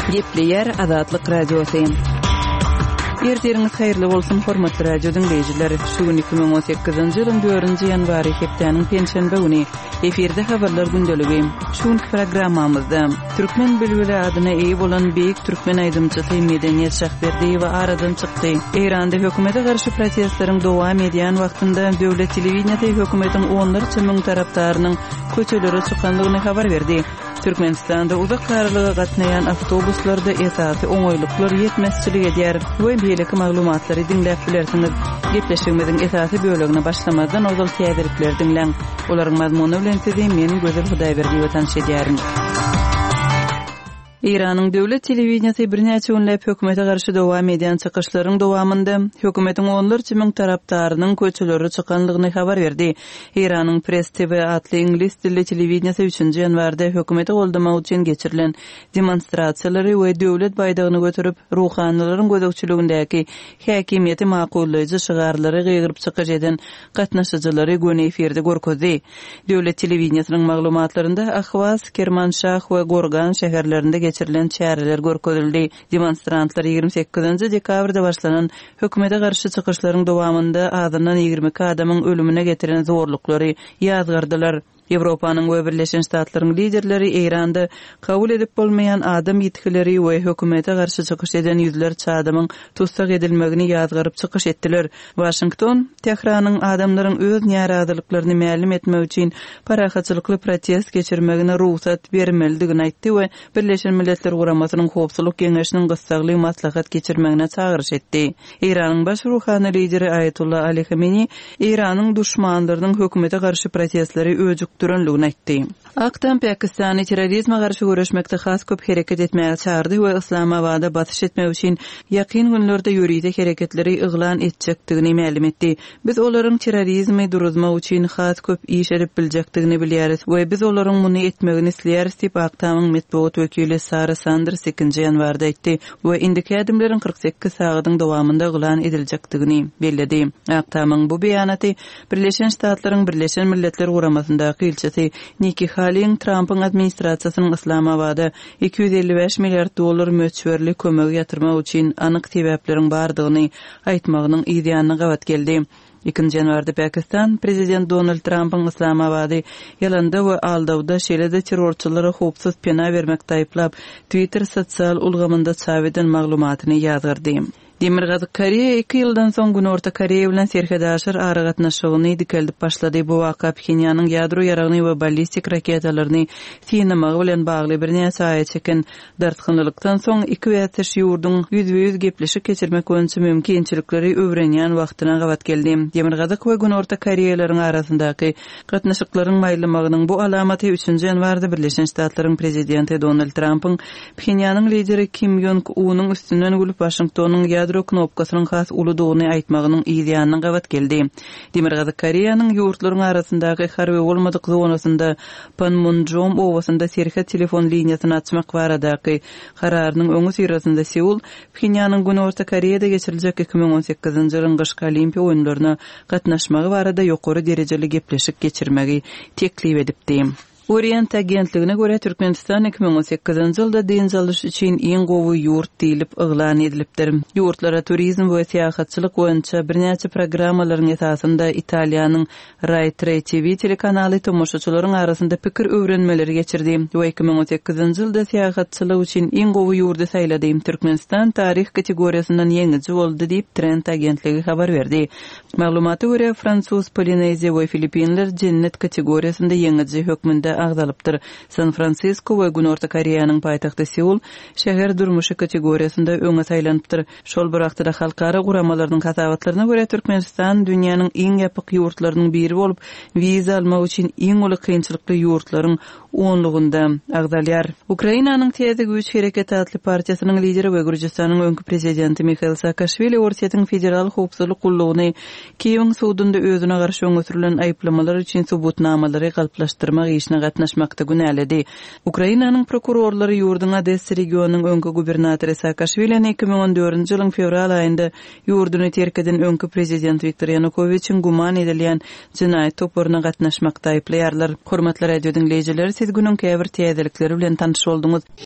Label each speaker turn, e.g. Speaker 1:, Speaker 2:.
Speaker 1: Gepleyer Azatlyk Radiosu. Erteriniz hayırlı bolsun hormatly radio dinleyijileri. Şu gün 2018-nji ýylyň 4-nji ýanwary hepdeniň penşenbe güni efirde habarlar gündöligi. Şu programmamyzda Türkmen bülbüli adyna eýe bolan beýik türkmen aýdymçysy Medeniýet Şahberdiýew aradan çykdy. Eýranda hökümete garşy protestlaryň dowam edýän wagtynda döwlet telewizionda hökümetiň onlarça müň tarapdarynyň köçelere çykanlygyny habar berdi. Türkmenistanda uzak garalyga gatnaýan awtobuslarda esasy oňoýluklar ýetmezçilik edýär. Bu beýleki maglumatlary dinläp bilersiňiz. Gepleşigimiziň esasy bölegine başlamadan ozal täbirler dinleň. Olaryň mazmuny bilen sizi men Gözel Hudaýberdiýew tanış edýärim. İran'ın döwlet telewizionyasy birnäçe günläp hökümete garşy dowam edýän çykyşlaryň dowamynda hökümetiň onlarça müň tarapdarynyň köçelere çykanlygyny habar berdi. İran'ın Press TV atly ingliz dilli telewizionyasy 3-nji ýanwarda hökümeti goldamak üçin geçirilen demonstrasiýalary we döwlet baýdagyny götürüp ruhanylaryň gözegçiligindäki häkimiýeti makullyjy şygarlary gyýryp çykyş eden gatnaşyjylary göne efirde görkezdi. Döwlet telewizionyanyň maglumatlarynda Ahvaz, Kermanşah we Gorgan şäherlerinde geçirilen çäreler görkezildi. Demonstrantlar 28-nji dekabrda başlanan hökümete garşy çykyşlaryň dowamynda azynan 22 adamyň ölümine getiren zorluklary ýazgardylar. Ýewropanyň we Birleşen Ştatlaryň liderleri Eýranda kabul edip bolmaýan adam ýetkileri we hökümete garşy çykyş eden ýüzlerçe adamyň tutsak edilmegini ýazgaryp çykyş etdiler. Washington, Tehranyň adamlaryň öz narahatlyklaryny mälim etmek üçin parahatçylykly protest geçirmegine ruhsat bermelidigini aýtdy we Birleşen Milletler Guramasynyň howpsuzlyk geňeşiniň gysgaly maslahat geçirmegine çagyryş etdi. Eýranyň baş ruhany lideri Ayatullah Ali Khamenei Eýranyň düşmanlarynyň hökümete garşy protestlary öjükdirenligini aýtdy. Aktan Pakistany terrorizme garşy görüşmekde has köp hereket etmäge çağırdy we Islamabada batyş etmek üçin ýakyn günlerde ýürüýde hereketleri yglan etjekdigini mälim etdi. Biz olaryň terrorizmi duruzmak üçin has köp iş edip biljekdigini bilýäris we biz olaryň muny etmegini isleýäris diýip Aktamyň medeniýet wekili Sara Sanders 2-nji ýanwarda aýtdy we indiki adımlaryň 48 sagatyň dowamynda yglan ediljekdigini bellädi. Aktamyň bu beýanaty Birleşen Ştatlaryň Birleşen Milletler Guramasyndaky ilçesi Nikki Haley Trump'ın administrasiýasynyň Islamabada $255 milyar möçberli kömegi ýatyrmak üçin anyk sebäpleriň bardygyny aýtmagynyň ýa-da gawat geldi. 2-nji ýanwarda Pakistan prezident Donald Trump'ın Islamabady ýalanda we aldawda şeýle-de terrorçylary howpsuz pena bermekde aýplap Twitter sosial ulgamynda çap eden maglumatyny ýazgyrdy. Demirgazyk Koreýa 2 ýyldan soň Güni Orta Koreýa bilen serhadaşyr ara gatnaşygyny dikelip başlady. Bu waka Pxenýanyň ýadro ýaragyny we ballistik raketalaryny sinemagy bilen bagly birnäçe aýa çeken dartgynlykdan soň iki wagtyş ýurduň ýüzbe-ýüz gepleşik geçirmek öňçe mümkinçilikleri öwrenýän wagtyna gawat geldi. Demirgazyk we Güni Orta Koreýalaryň arasyndaky gatnaşyklaryň maýlamagynyň bu alamaty 3-nji ýanwarda Birleşen Ştatlaryň prezidenti Donald Trump'ın Pxenýanyň lideri Kim Jong-unyň üstünden gülüp Washingtonyň ýadro knopkasynyň has uludygyny aýtmagynyň ýa-da gawat geldi. Demirgazyk Koreýanyň ýurtlaryň arasyndaky harby bolmadyk zonasynda Panmunjom owasynda serhat telefon liniýasyny açmak baradaky kararynyň öňü syrasynda Seul, Pxenýanyň Güni Orta Koreýada geçiriljek 2018-nji ýylyň gyşky Olimpiýa oýunlaryna gatnaşmagy barada ýokary derejeli gepleşik geçirmegi teklip edipdi. Orient agentligine göre Türkmenistan 2018-nji ýylda dünýälyş üçin iň gowy ýurt diýilip yglan edilipdir. Ýurtlara turizm we seýahatçylyk boýunça birnäçe programmalaryň esasynda Italiýanyň Rai TV telekanaly tomoşaçylaryň arasynda pikir öwrenmeleri geçirdi. 2018-nji ýylda seýahatçylyk üçin iň gowy ýurdy saýlady. Türkmenistan tarih kategoriýasyndan ýeňiji boldy diýip Trend agentligi habar berdi. Maglumata göre Fransuz, Polineziya we Filipinler cennet kategoriýasynda ýeňiji hökmünde agdalypdyr. San Francisco we Güni Orta Koreýanyň paýtagty Seul şäher durmuşy kategoriýasynda öňe saýlanypdyr. Şol bir wagtda halkara guramalarynyň hasabatlaryna görä Türkmenistan dünýäniň iň ýapyk ýurtlarynyň biri bolup, wiza almak üçin iň uly kynçylykly ýurtlaryň onlugunda agdalýar. Ukrainanyň Teze Güýç Hereketi adly partiýasynyň lideri we Gürjistanyň öňkü prezidenti Mikhail Saakashvili Orsiýetiň federal howpsuzlyk gullugyny Kiýewiň suwdunda özüne garşy öňütürilen aýplamalar üçin subutnamalary galplaşdyrmak işine gatnaşmakda günäledi. Ukrainanyň prokurorlary ýurduň Odessa regionunyň öňkü gubernatory Saakashvilini 2014-nji ýylyň fevral aýynda ýurduny terk eden öňkü prezident Viktor Yanukovyçyň guman edilýän jinaýat toplaryna gatnaşmakda aýplaýarlar. Hormatly radio dinleýijiler, siz günüň käbir täzelikleri bilen tanyş boldunuz.